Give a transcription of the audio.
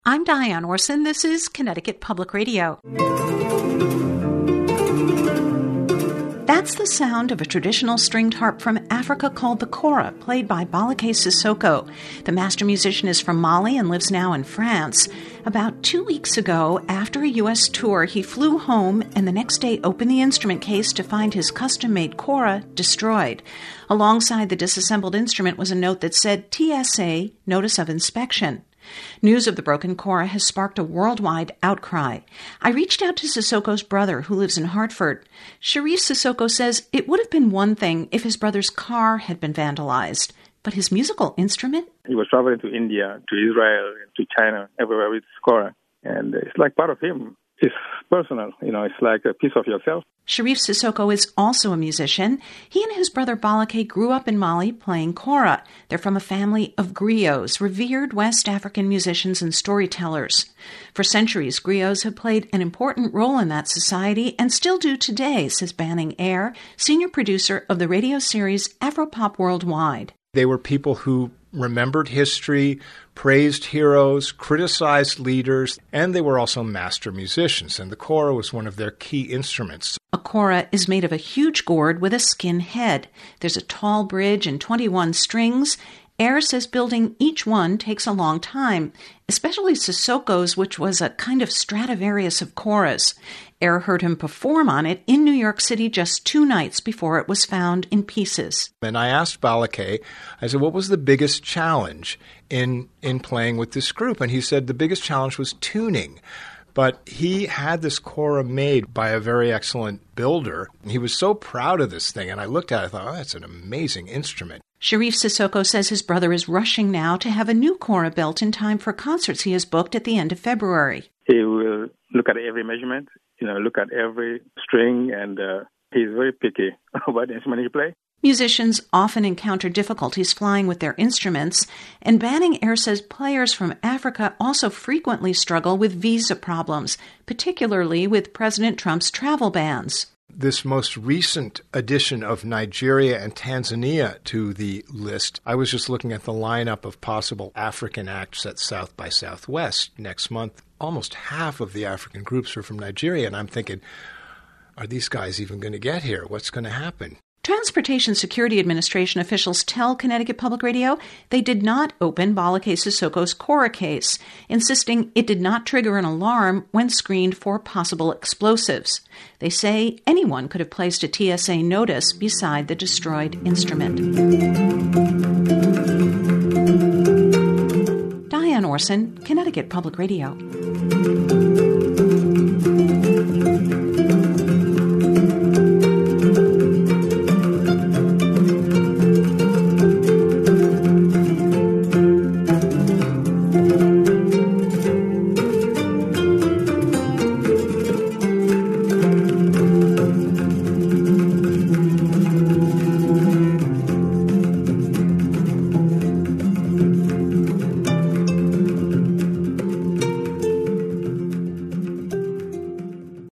I'm Diane Orson. This is Connecticut Public Radio. That's the sound of a traditional stringed harp from Africa called the kora, played by Balake Sissoko. The master musician is from Mali and lives now in France. About 2 weeks ago, after a U.S. tour, he flew home and the next day opened the instrument case to find his custom-made kora destroyed. Alongside the disassembled instrument was a note that said TSA, Notice of Inspection. News of the broken kora has sparked a worldwide outcry. I reached out to Sissoko's brother, who lives in Hartford. Sharif Sissoko says it would have been one thing if his brother's car had been vandalized, but his musical instrument? He was traveling to India, to Israel, to China, everywhere with kora, and it's like part of him. It's personal, it's like a piece of yourself. Sharif Sissoko is also a musician. He and his brother Balake grew up in Mali playing kora. They're from a family of griots, revered West African musicians and storytellers. For centuries, griots have played an important role in that society and still do today, says Banning Eyre, senior producer of the radio series Afropop Worldwide. They were people who remembered history, praised heroes, criticized leaders, and they were also master musicians, and the kora was one of their key instruments. A kora is made of a huge gourd with a skin head. There's a tall bridge and 21 strings. Eyre says building each one takes a long time, especially Sissoko's, which was a kind of Stradivarius of koras. Eyre heard him perform on it in New York City just 2 nights before it was found in pieces. And I asked Balake, I said, what was the biggest challenge in playing with this group? And he said the biggest challenge was tuning. But he had this kora made by a very excellent builder. He was so proud of this thing. And I looked at it and thought, that's an amazing instrument. Sharif Sissoko says his brother is rushing now to have a new kora built in time for concerts he has booked at the end of February. He will look at every measurement, look at every string, and he's very picky about the instrument he plays. Musicians often encounter difficulties flying with their instruments, and Banning Eyre says players from Africa also frequently struggle with visa problems, particularly with President Trump's travel bans. This most recent addition of Nigeria and Tanzania to the list, I was just looking at the lineup of possible African acts at South by Southwest next month. Almost half of the African groups are from Nigeria, and I'm thinking, are these guys even going to get here? What's going to happen? Transportation Security Administration officials tell Connecticut Public Radio they did not open Balake Sissoko's kora case, insisting it did not trigger an alarm when screened for possible explosives. They say anyone could have placed a TSA notice beside the destroyed instrument. Diane Orson, Connecticut Public Radio.